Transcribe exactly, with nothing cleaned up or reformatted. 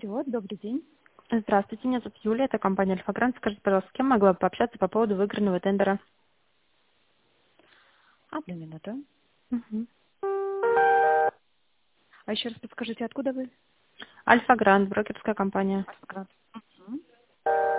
Алло, добрый день. Здравствуйте, меня зовут Юлия, это компания Альфа-Грант. Скажите, пожалуйста, с кем могла бы пообщаться по поводу выигранного тендера? Одну минуту. Мгм. А еще раз подскажите, откуда вы? Альфа-Грант, брокерская компания. Альфа-Грант. Мгм.